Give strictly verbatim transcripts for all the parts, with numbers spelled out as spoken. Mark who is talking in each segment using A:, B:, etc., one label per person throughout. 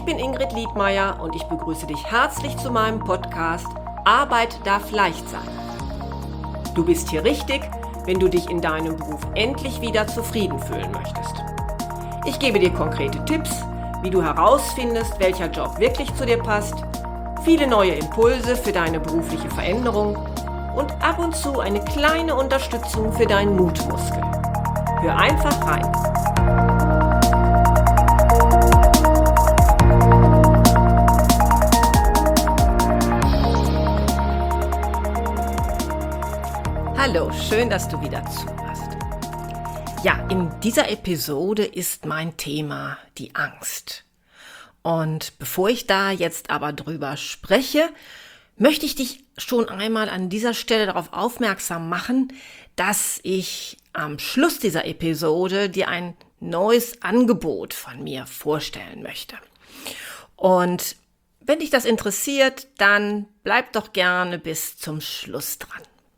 A: Ich bin Ingrid Liedmeier und ich begrüße dich herzlich zu meinem Podcast Arbeit darf leicht sein. Du bist hier richtig, wenn du dich in deinem Beruf endlich wieder zufrieden fühlen möchtest. Ich gebe dir konkrete Tipps, wie du herausfindest, welcher Job wirklich zu dir passt, viele neue Impulse für deine berufliche Veränderung und ab und zu eine kleine Unterstützung für deinen Mutmuskel. Hör einfach rein. Hallo, schön, dass du wieder zuhörst. Ja, in dieser Episode ist mein Thema die Angst. Und bevor ich da jetzt aber drüber spreche, möchte ich dich schon einmal an dieser Stelle darauf aufmerksam machen, dass ich am Schluss dieser Episode dir ein neues Angebot von mir vorstellen möchte. Und wenn dich das interessiert, dann bleib doch gerne bis zum Schluss dran.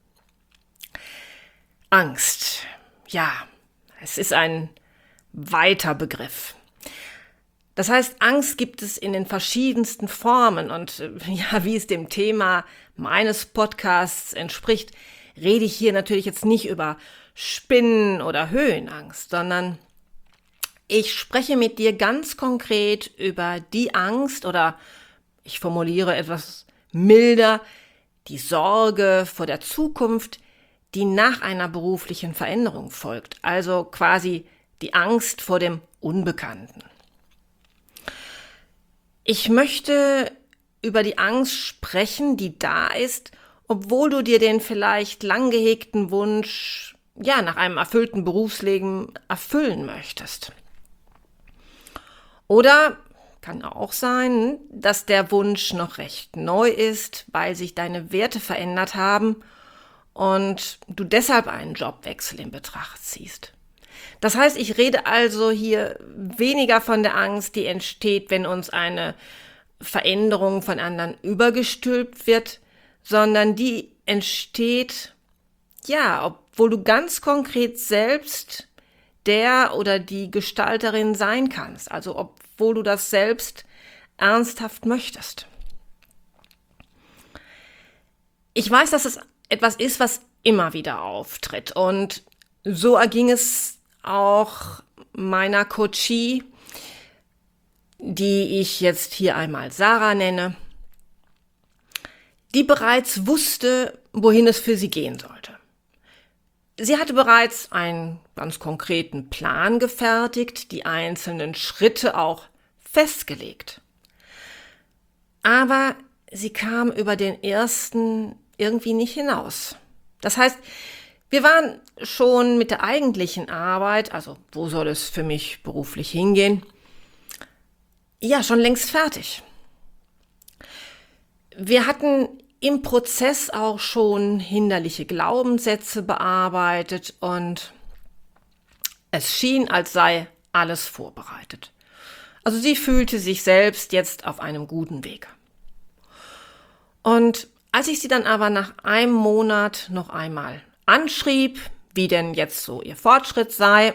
A: Angst. Ja, es ist ein weiter Begriff. Das heißt, Angst gibt es in den verschiedensten Formen und ja, wie es dem Thema meines Podcasts entspricht, rede ich hier natürlich jetzt nicht über Spinnen oder Höhenangst, sondern ich spreche mit dir ganz konkret über die Angst oder ich formuliere etwas milder, die Sorge vor der Zukunft, die nach einer beruflichen Veränderung folgt, also quasi die Angst vor dem Unbekannten. Ich möchte über die Angst sprechen, die da ist, obwohl du dir den vielleicht lang gehegten Wunsch, ja, nach einem erfüllten Berufsleben erfüllen möchtest. Oder kann auch sein, dass der Wunsch noch recht neu ist, weil sich deine Werte verändert haben und du deshalb einen Jobwechsel in Betracht ziehst. Das heißt, ich rede also hier weniger von der Angst, die entsteht, wenn uns eine Veränderung von anderen übergestülpt wird, sondern die entsteht, ja, obwohl du ganz konkret selbst der oder die Gestalterin sein kannst, also obwohl du das selbst ernsthaft möchtest. Ich weiß, dass es etwas ist, was immer wieder auftritt und so erging es auch meiner Coachie, die ich jetzt hier einmal Sarah nenne, die bereits wusste, wohin es für sie gehen sollte. Sie hatte bereits einen ganz konkreten Plan gefertigt, die einzelnen Schritte auch festgelegt. Aber sie kam über den ersten irgendwie nicht hinaus. Das heißt, wir waren schon mit der eigentlichen Arbeit, also wo soll es für mich beruflich hingehen, ja, schon längst fertig. Wir hatten im Prozess auch schon hinderliche Glaubenssätze bearbeitet und es schien, als sei alles vorbereitet. Also sie fühlte sich selbst jetzt auf einem guten Weg. Und als ich sie dann aber nach einem Monat noch einmal anschrieb, wie denn jetzt so ihr Fortschritt sei,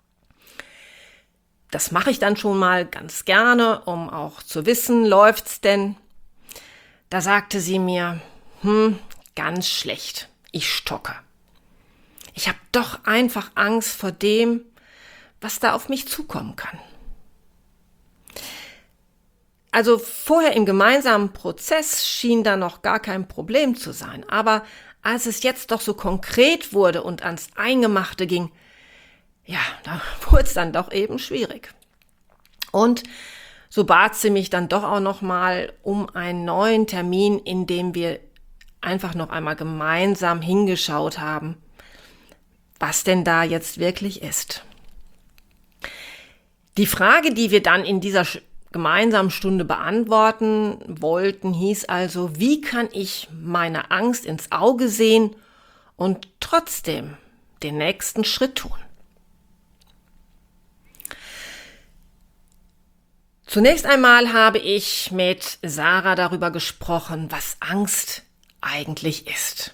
A: das mache ich dann schon mal ganz gerne, um auch zu wissen, läuft's denn? Da sagte sie mir, hm, ganz schlecht, ich stocke. Ich habe doch einfach Angst vor dem, was da auf mich zukommen kann. Also vorher im gemeinsamen Prozess schien da noch gar kein Problem zu sein, aber als es jetzt doch so konkret wurde und ans Eingemachte ging, ja, da wurde es dann doch eben schwierig. Und so bat sie mich dann doch auch noch mal um einen neuen Termin, in dem wir einfach noch einmal gemeinsam hingeschaut haben, was denn da jetzt wirklich ist. Die Frage, die wir dann in dieser gemeinsamen Stunde beantworten wollten, hieß also, wie kann ich meiner Angst ins Auge sehen und trotzdem den nächsten Schritt tun? Zunächst einmal habe ich mit Sarah darüber gesprochen, was Angst eigentlich ist.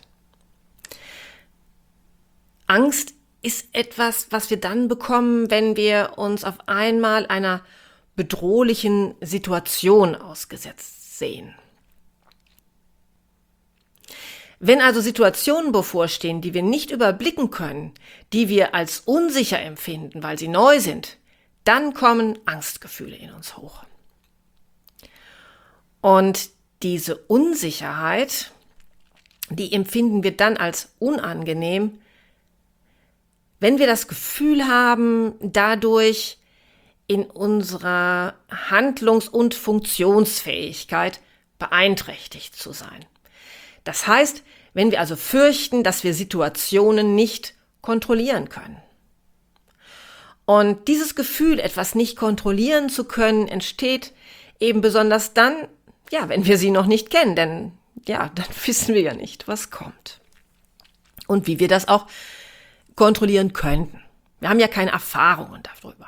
A: Angst ist etwas, was wir dann bekommen, wenn wir uns auf einmal einer bedrohlichen Situationen ausgesetzt sehen. Wenn also Situationen bevorstehen, die wir nicht überblicken können, die wir als unsicher empfinden, weil sie neu sind, dann kommen Angstgefühle in uns hoch. Und diese Unsicherheit, die empfinden wir dann als unangenehm, wenn wir das Gefühl haben, dadurch in unserer Handlungs- und Funktionsfähigkeit beeinträchtigt zu sein. Das heißt, wenn wir also fürchten, dass wir Situationen nicht kontrollieren können. Und dieses Gefühl, etwas nicht kontrollieren zu können, entsteht eben besonders dann, ja, wenn wir sie noch nicht kennen, denn ja, dann wissen wir ja nicht, was kommt. Und wie wir das auch kontrollieren könnten. Wir haben ja keine Erfahrungen darüber.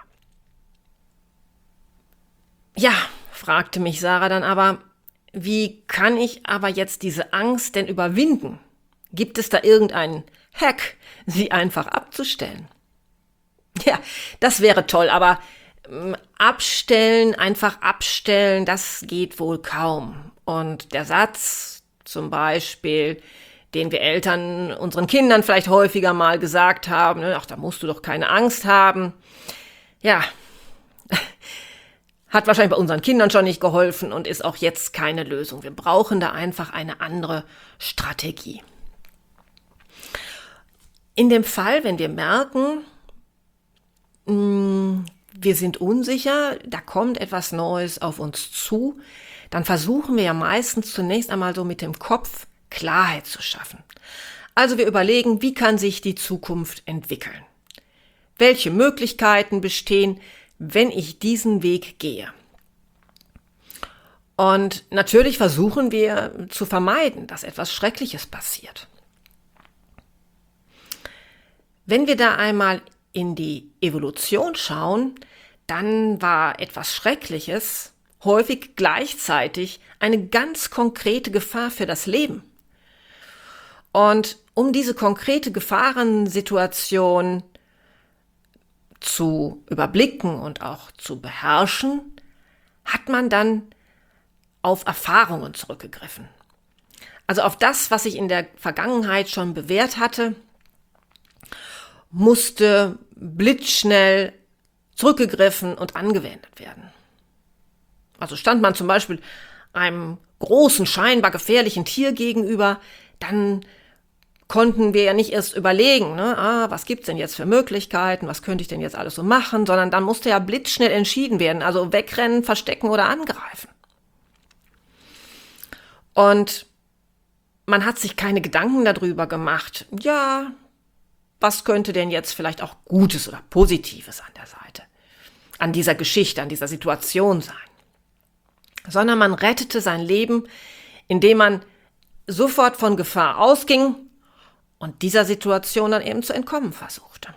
A: Ja, fragte mich Sarah dann aber, wie kann ich aber jetzt diese Angst denn überwinden? Gibt es da irgendeinen Hack, sie einfach abzustellen? Ja, das wäre toll, aber ähm, abstellen, einfach abstellen, das geht wohl kaum. Und der Satz zum Beispiel, den wir Eltern unseren Kindern vielleicht häufiger mal gesagt haben, ach, da musst du doch keine Angst haben. Ja, hat wahrscheinlich bei unseren Kindern schon nicht geholfen und ist auch jetzt keine Lösung. Wir brauchen da einfach eine andere Strategie. In dem Fall, wenn wir merken, wir sind unsicher, da kommt etwas Neues auf uns zu, dann versuchen wir ja meistens zunächst einmal so mit dem Kopf Klarheit zu schaffen. Also wir überlegen, wie kann sich die Zukunft entwickeln? Welche Möglichkeiten bestehen, wenn ich diesen Weg gehe? Und natürlich versuchen wir zu vermeiden, dass etwas Schreckliches passiert. Wenn wir da einmal in die Evolution schauen, dann war etwas Schreckliches häufig gleichzeitig eine ganz konkrete Gefahr für das Leben. Und um diese konkrete Gefahrensituation zu überblicken und auch zu beherrschen, hat man dann auf Erfahrungen zurückgegriffen. Also auf das, was sich in der Vergangenheit schon bewährt hatte, musste blitzschnell zurückgegriffen und angewendet werden. Also stand man zum Beispiel einem großen, scheinbar gefährlichen Tier gegenüber, dann konnten wir ja nicht erst überlegen, ne, ah, was gibt's denn jetzt für Möglichkeiten, was könnte ich denn jetzt alles so machen, sondern dann musste ja blitzschnell entschieden werden, also wegrennen, verstecken oder angreifen. Und man hat sich keine Gedanken darüber gemacht, ja, was könnte denn jetzt vielleicht auch Gutes oder Positives an der Seite, an dieser Geschichte, an dieser Situation sein. Sondern man rettete sein Leben, indem man sofort von Gefahr ausging und dieser Situation dann eben zu entkommen versuchte.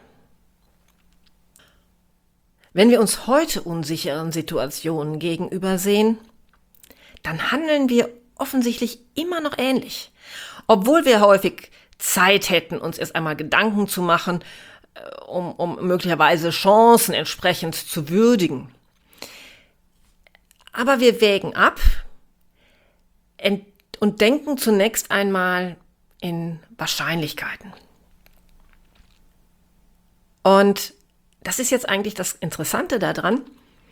A: Wenn wir uns heute unsicheren Situationen gegenübersehen, dann handeln wir offensichtlich immer noch ähnlich, obwohl wir häufig Zeit hätten, uns erst einmal Gedanken zu machen, um, um möglicherweise Chancen entsprechend zu würdigen. Aber wir wägen ab und denken zunächst einmal in Wahrscheinlichkeiten. Und das ist jetzt eigentlich das Interessante daran,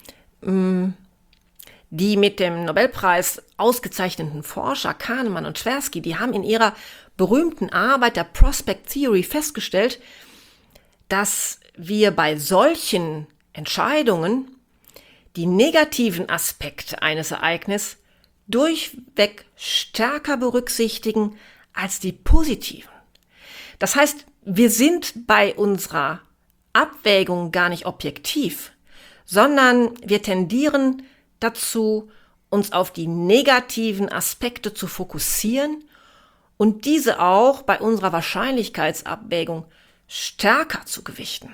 A: die mit dem Nobelpreis ausgezeichneten Forscher Kahnemann und Tversky, die haben in ihrer berühmten Arbeit der Prospect Theory festgestellt, dass wir bei solchen Entscheidungen die negativen Aspekte eines Ereignisses durchweg stärker berücksichtigen als die positiven. Das heißt, wir sind bei unserer Abwägung gar nicht objektiv, sondern wir tendieren dazu, uns auf die negativen Aspekte zu fokussieren und diese auch bei unserer Wahrscheinlichkeitsabwägung stärker zu gewichten.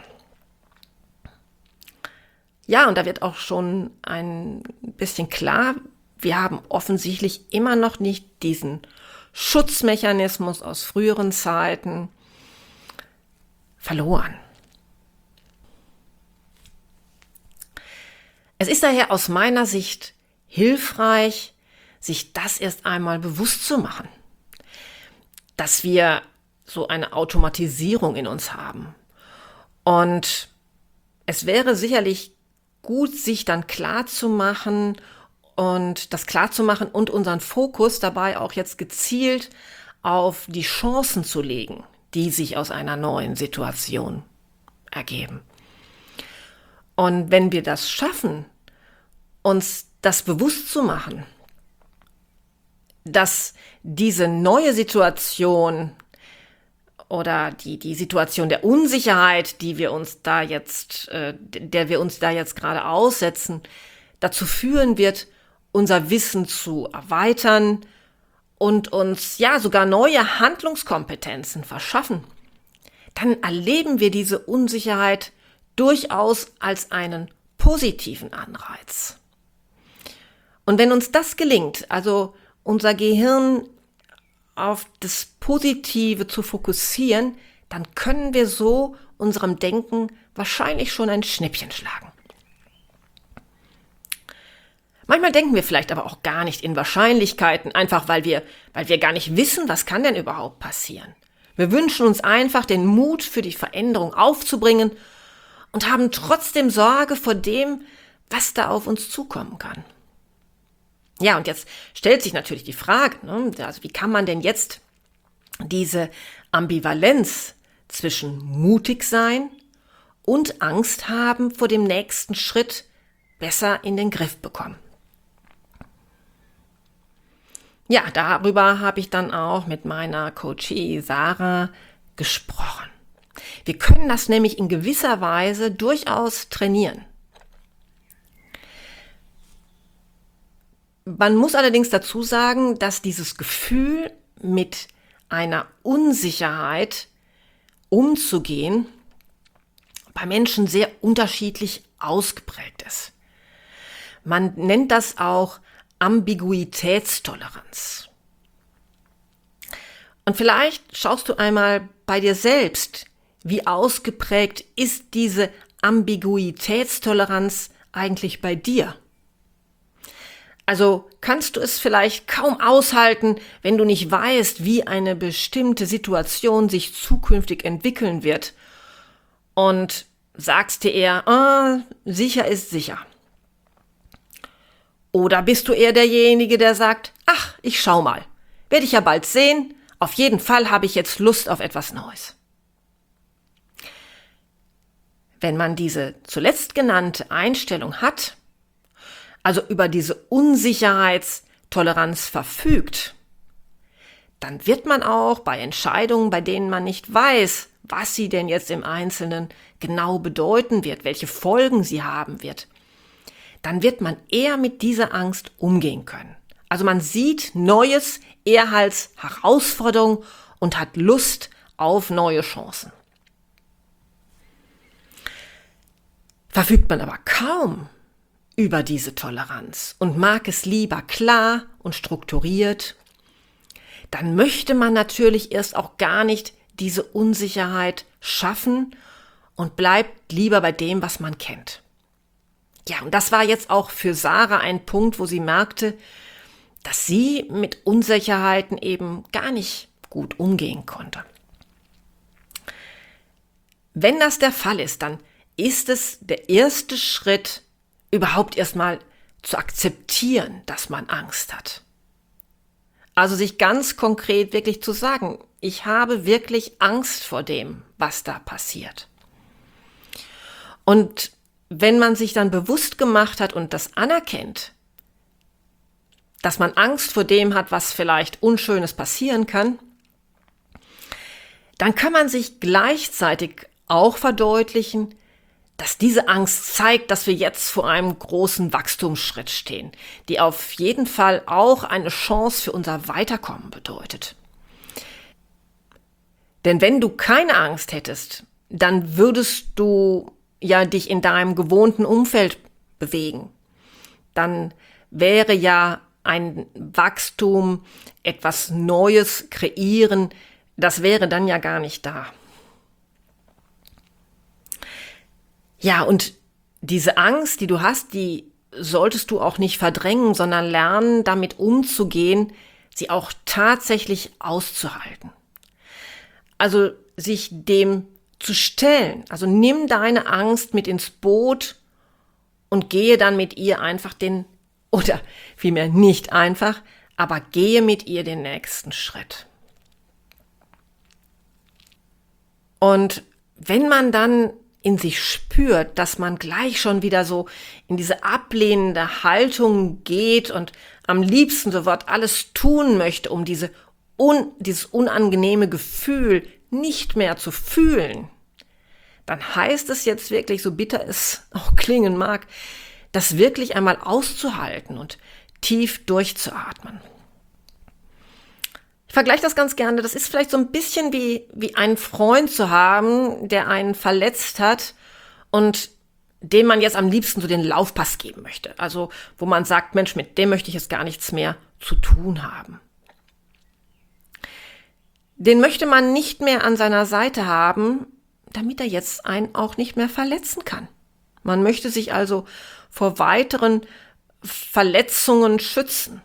A: Ja, und da wird auch schon ein bisschen klar, wir haben offensichtlich immer noch nicht diesen Schutzmechanismus aus früheren Zeiten verloren. Es ist daher aus meiner Sicht hilfreich, sich das erst einmal bewusst zu machen, dass wir so eine Automatisierung in uns haben. Und es wäre sicherlich gut, sich dann klar zu machen und das klar zu machen und unseren Fokus dabei auch jetzt gezielt auf die Chancen zu legen, die sich aus einer neuen Situation ergeben. Und wenn wir das schaffen, uns das bewusst zu machen, dass diese neue Situation oder die, die Situation der Unsicherheit, die wir uns da jetzt, äh, der wir uns da jetzt gerade aussetzen, dazu führen wird, unser Wissen zu erweitern und uns ja sogar neue Handlungskompetenzen verschaffen, dann erleben wir diese Unsicherheit durchaus als einen positiven Anreiz. Und wenn uns das gelingt, also unser Gehirn auf das Positive zu fokussieren, dann können wir so unserem Denken wahrscheinlich schon ein Schnippchen schlagen. Manchmal denken wir vielleicht aber auch gar nicht in Wahrscheinlichkeiten, einfach weil wir, weil wir gar nicht wissen, was kann denn überhaupt passieren. Wir wünschen uns einfach, den Mut für die Veränderung aufzubringen und haben trotzdem Sorge vor dem, was da auf uns zukommen kann. Ja, und jetzt stellt sich natürlich die Frage, ne, also wie kann man denn jetzt diese Ambivalenz zwischen mutig sein und Angst haben vor dem nächsten Schritt besser in den Griff bekommen? Ja, darüber habe ich dann auch mit meiner Coachie Sarah gesprochen. Wir können das nämlich in gewisser Weise durchaus trainieren. Man muss allerdings dazu sagen, dass dieses Gefühl, mit einer Unsicherheit umzugehen, bei Menschen sehr unterschiedlich ausgeprägt ist. Man nennt das auch Ambiguitätstoleranz. Und vielleicht schaust du einmal bei dir selbst, wie ausgeprägt ist diese Ambiguitätstoleranz eigentlich bei dir? Also kannst du es vielleicht kaum aushalten, wenn du nicht weißt, wie eine bestimmte Situation sich zukünftig entwickeln wird und sagst dir eher, ah, sicher ist sicher. Oder bist du eher derjenige, der sagt, ach, ich schau mal, werde ich ja bald sehen, auf jeden Fall habe ich jetzt Lust auf etwas Neues. Wenn man diese zuletzt genannte Einstellung hat, also über diese Unsicherheitstoleranz verfügt, dann wird man auch bei Entscheidungen, bei denen man nicht weiß, was sie denn jetzt im Einzelnen genau bedeuten wird, welche Folgen sie haben wird, dann wird man eher mit dieser Angst umgehen können. Also man sieht Neues eher als Herausforderung und hat Lust auf neue Chancen. Verfügt man aber kaum über diese Toleranz und mag es lieber klar und strukturiert, dann möchte man natürlich erst auch gar nicht diese Unsicherheit schaffen und bleibt lieber bei dem, was man kennt. Ja, und das war jetzt auch für Sarah ein Punkt, wo sie merkte, dass sie mit Unsicherheiten eben gar nicht gut umgehen konnte. Wenn das der Fall ist, dann ist es der erste Schritt, überhaupt erstmal zu akzeptieren, dass man Angst hat. Also sich ganz konkret wirklich zu sagen, ich habe wirklich Angst vor dem, was da passiert. Und wenn man sich dann bewusst gemacht hat und das anerkennt, dass man Angst vor dem hat, was vielleicht Unschönes passieren kann, dann kann man sich gleichzeitig auch verdeutlichen, dass diese Angst zeigt, dass wir jetzt vor einem großen Wachstumsschritt stehen, die auf jeden Fall auch eine Chance für unser Weiterkommen bedeutet. Denn wenn du keine Angst hättest, dann würdest du ja dich in deinem gewohnten Umfeld bewegen. Dann wäre ja ein Wachstum, etwas Neues kreieren, das wäre dann ja gar nicht da. Ja, und diese Angst, die du hast, die solltest du auch nicht verdrängen, sondern lernen, damit umzugehen, sie auch tatsächlich auszuhalten. Also sich dem zu stellen. Also nimm deine Angst mit ins Boot und gehe dann mit ihr einfach den, oder vielmehr nicht einfach, aber gehe mit ihr den nächsten Schritt. Und wenn man dann in sich spürt, dass man gleich schon wieder so in diese ablehnende Haltung geht und am liebsten sofort alles tun möchte, um diese un, dieses unangenehme Gefühl nicht mehr zu fühlen, dann heißt es jetzt wirklich, so bitter es auch klingen mag, das wirklich einmal auszuhalten und tief durchzuatmen. Ich vergleiche das ganz gerne, das ist vielleicht so ein bisschen wie, wie einen Freund zu haben, der einen verletzt hat und dem man jetzt am liebsten so den Laufpass geben möchte. Also wo man sagt, Mensch, mit dem möchte ich jetzt gar nichts mehr zu tun haben. Den möchte man nicht mehr an seiner Seite haben, damit er jetzt einen auch nicht mehr verletzen kann. Man möchte sich also vor weiteren Verletzungen schützen.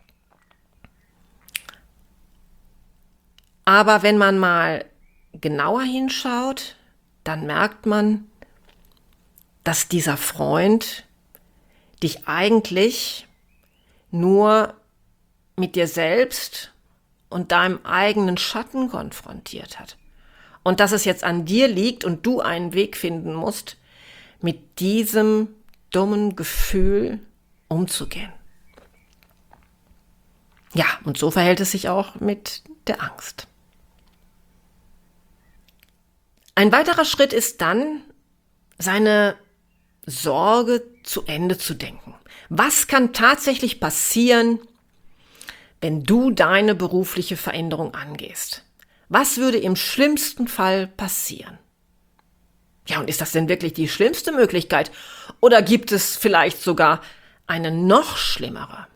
A: Aber wenn man mal genauer hinschaut, dann merkt man, dass dieser Freund dich eigentlich nur mit dir selbst und deinem eigenen Schatten konfrontiert hat. Und dass es jetzt an dir liegt und du einen Weg finden musst, mit diesem dummen Gefühl umzugehen. Ja, und so verhält es sich auch mit der Angst. Ein weiterer Schritt ist dann, seine Sorge zu Ende zu denken. Was kann tatsächlich passieren, wenn du deine berufliche Veränderung angehst? Was würde im schlimmsten Fall passieren? Ja, und ist das denn wirklich die schlimmste Möglichkeit? Oder gibt es vielleicht sogar eine noch schlimmere?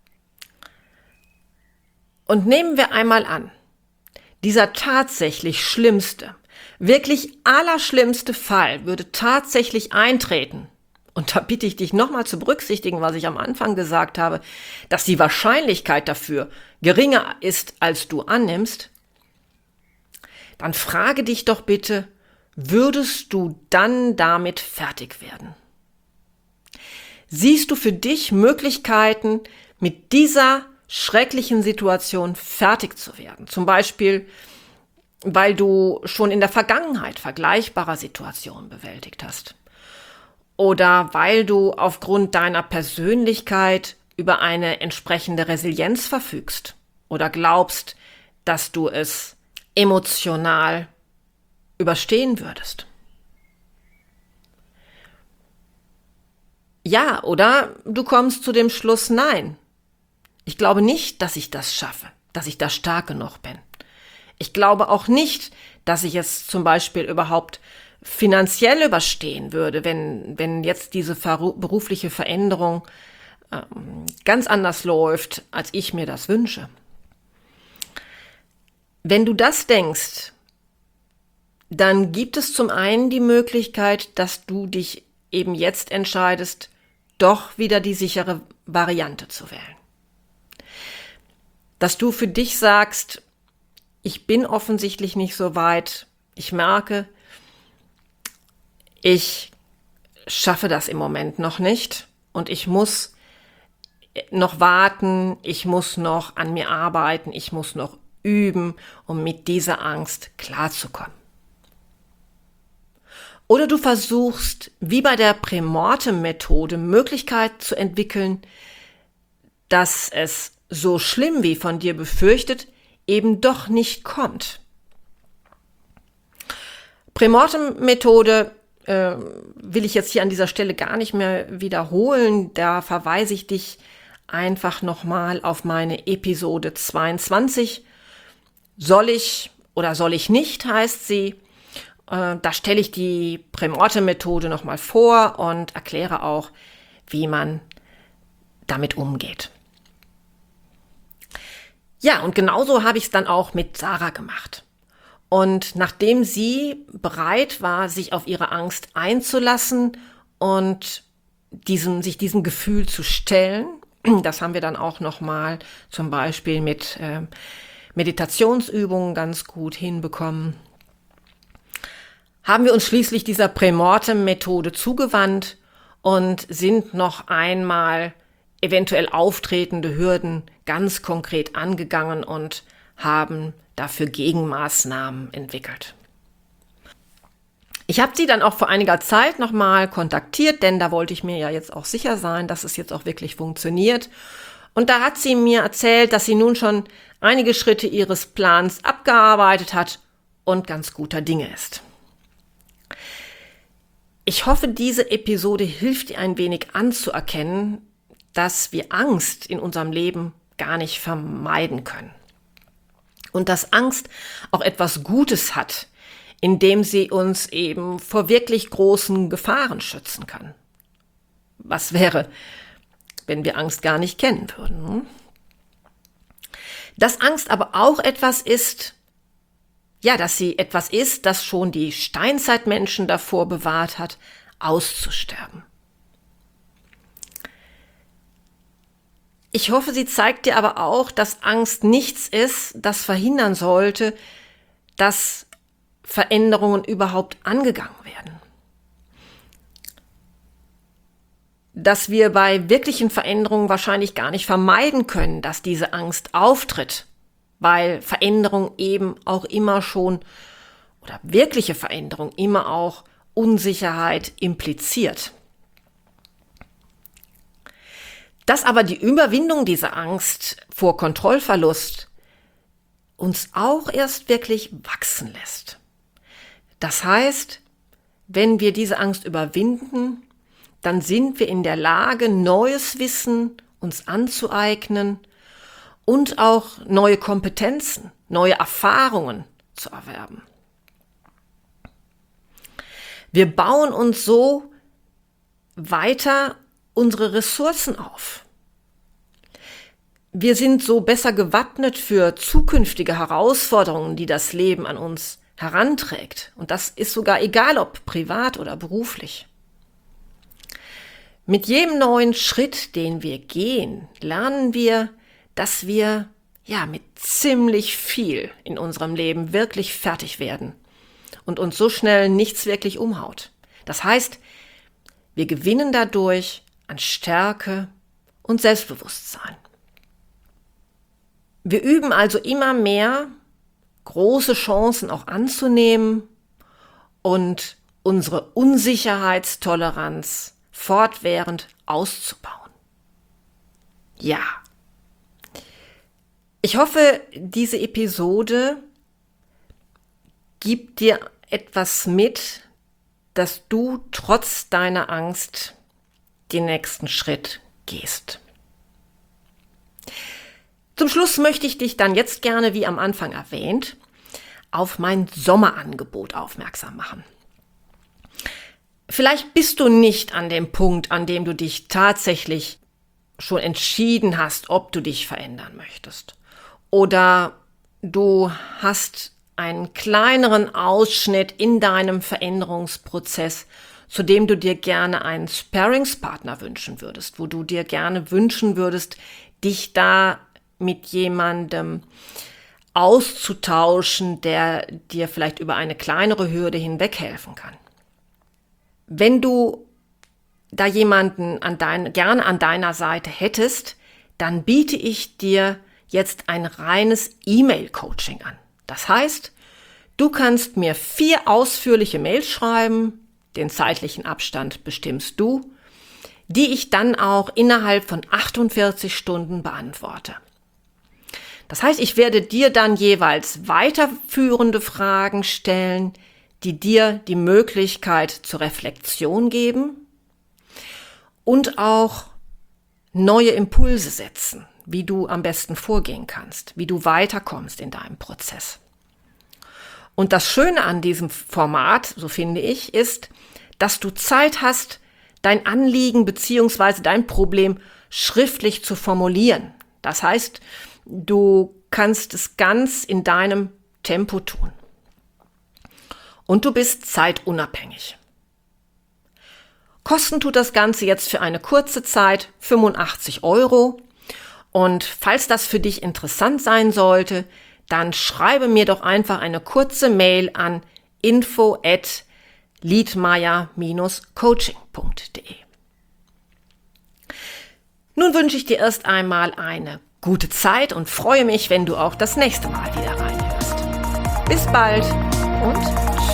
A: Und nehmen wir einmal an, dieser tatsächlich schlimmste, wirklich allerschlimmste Fall würde tatsächlich eintreten. Und da bitte ich dich nochmal zu berücksichtigen, was ich am Anfang gesagt habe, dass die Wahrscheinlichkeit dafür geringer ist, als du annimmst. Dann frage dich doch bitte, würdest du dann damit fertig werden? Siehst du für dich Möglichkeiten, mit dieser schrecklichen Situation fertig zu werden? Zum Beispiel, weil du schon in der Vergangenheit vergleichbare Situationen bewältigt hast. Oder weil du aufgrund deiner Persönlichkeit über eine entsprechende Resilienz verfügst. Oder glaubst, dass du es emotional überstehen würdest. Ja, oder du kommst zu dem Schluss, nein, ich glaube nicht, dass ich das schaffe, dass ich da stark genug bin. Ich glaube auch nicht, dass ich es zum Beispiel überhaupt finanziell überstehen würde, wenn, wenn jetzt diese ver- berufliche Veränderung ähm, ganz anders läuft, als ich mir das wünsche. Wenn du das denkst, dann gibt es zum einen die Möglichkeit, dass du dich eben jetzt entscheidest, doch wieder die sichere Variante zu wählen. Dass du für dich sagst, ich bin offensichtlich nicht so weit, ich merke, ich schaffe das im Moment noch nicht und ich muss noch warten, ich muss noch an mir arbeiten, ich muss noch üben, um mit dieser Angst klarzukommen. Oder du versuchst, wie bei der Prämortem-Methode, Möglichkeiten zu entwickeln, dass es so schlimm wie von dir befürchtet, eben doch nicht kommt. Prämortem-Methode äh, will ich jetzt hier an dieser Stelle gar nicht mehr wiederholen. Da verweise ich dich einfach nochmal auf meine Episode zweiundzwanzig. Soll ich oder soll ich nicht, heißt sie. Äh, da stelle ich die Prämortem-Methode nochmal vor und erkläre auch, wie man damit umgeht. Ja, und genauso habe ich es dann auch mit Sarah gemacht. Und nachdem sie bereit war, sich auf ihre Angst einzulassen und diesem, sich diesem Gefühl zu stellen. Das haben wir dann auch nochmal zum Beispiel mit äh, Meditationsübungen ganz gut hinbekommen. Haben wir uns schließlich dieser Prämortem-Methode zugewandt und sind noch einmal eventuell auftretende Hürden ganz konkret angegangen und haben dafür Gegenmaßnahmen entwickelt. Ich habe sie dann auch vor einiger Zeit nochmal kontaktiert, denn da wollte ich mir ja jetzt auch sicher sein, dass es jetzt auch wirklich funktioniert. Und da hat sie mir erzählt, dass sie nun schon einige Schritte ihres Plans abgearbeitet hat und ganz guter Dinge ist. Ich hoffe, diese Episode hilft dir ein wenig anzuerkennen, dass wir Angst in unserem Leben gar nicht vermeiden können. Und dass Angst auch etwas Gutes hat, indem sie uns eben vor wirklich großen Gefahren schützen kann. Was wäre, wenn wir Angst gar nicht kennen würden? Dass Angst aber auch etwas ist, ja, dass sie etwas ist, das schon die Steinzeitmenschen davor bewahrt hat, auszusterben. Ich hoffe, sie zeigt dir aber auch, dass Angst nichts ist, das verhindern sollte, dass Veränderungen überhaupt angegangen werden. Dass wir bei wirklichen Veränderungen wahrscheinlich gar nicht vermeiden können, dass diese Angst auftritt, weil Veränderung eben auch immer schon, oder wirkliche Veränderung immer auch Unsicherheit impliziert. Dass aber die Überwindung dieser Angst vor Kontrollverlust uns auch erst wirklich wachsen lässt. Das heißt, wenn wir diese Angst überwinden, dann sind wir in der Lage, neues Wissen uns anzueignen und auch neue Kompetenzen, neue Erfahrungen zu erwerben. Wir bauen uns so weiter unsere Ressourcen auf. Wir sind so besser gewappnet für zukünftige Herausforderungen, die das Leben an uns heranträgt. Und das ist sogar egal, ob privat oder beruflich. Mit jedem neuen Schritt, den wir gehen, lernen wir, dass wir ja mit ziemlich viel in unserem Leben wirklich fertig werden und uns so schnell nichts wirklich umhaut. Das heißt, wir gewinnen dadurch an Stärke und Selbstbewusstsein. Wir üben also immer mehr, große Chancen auch anzunehmen und unsere Unsicherheitstoleranz fortwährend auszubauen. Ja. Ich hoffe, diese Episode gibt dir etwas mit, dass du trotz deiner Angst den nächsten Schritt gehst. Zum Schluss möchte ich dich dann jetzt gerne, wie am Anfang erwähnt, auf mein Sommerangebot aufmerksam machen. Vielleicht bist du nicht an dem Punkt, an dem du dich tatsächlich schon entschieden hast, ob du dich verändern möchtest. Oder du hast einen kleineren Ausschnitt in deinem Veränderungsprozess, zu dem du dir gerne einen Sparringspartner wünschen würdest, wo du dir gerne wünschen würdest, dich da mit jemandem auszutauschen, der dir vielleicht über eine kleinere Hürde hinweg helfen kann. Wenn du da jemanden an dein, gerne an deiner Seite hättest, dann biete ich dir jetzt ein reines E-Mail-Coaching an. Das heißt, du kannst mir vier ausführliche Mails schreiben, den zeitlichen Abstand bestimmst du, die ich dann auch innerhalb von achtundvierzig Stunden beantworte. Das heißt, ich werde dir dann jeweils weiterführende Fragen stellen, die dir die Möglichkeit zur Reflexion geben und auch neue Impulse setzen, wie du am besten vorgehen kannst, wie du weiterkommst in deinem Prozess. Und das Schöne an diesem Format, so finde ich, ist, dass du Zeit hast, dein Anliegen bzw. dein Problem schriftlich zu formulieren. Das heißt, du kannst es ganz in deinem Tempo tun. Und du bist zeitunabhängig. Kosten tut das Ganze jetzt für eine kurze Zeit fünfundachtzig Euro. Und falls das für dich interessant sein sollte, dann schreibe mir doch einfach eine kurze Mail an info at liedmeier Bindestrich coaching punkt de. Nun wünsche ich dir erst einmal eine gute Zeit und freue mich, wenn du auch das nächste Mal wieder reinhörst. Bis bald und tschüss.